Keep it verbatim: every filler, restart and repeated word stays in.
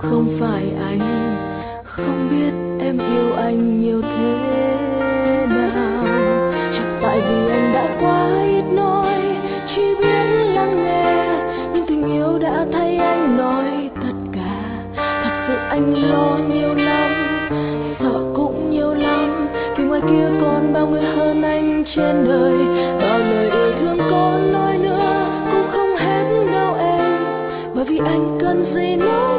không phải anh không biết em yêu anh nhiều thế nào. Chắc tại vì anh đã quá ít nói, chỉ biết lắng nghe, nhưng tình yêu đã thay anh nói tất cả. Thật sự anh lo nhiều lắm, sợ cũng nhiều lắm, vì ngoài kia còn bao người hơn anh trên đời. Bao lời yêu thương có nói nữa cũng không hết đâu em, bởi vì anh cần gì nữa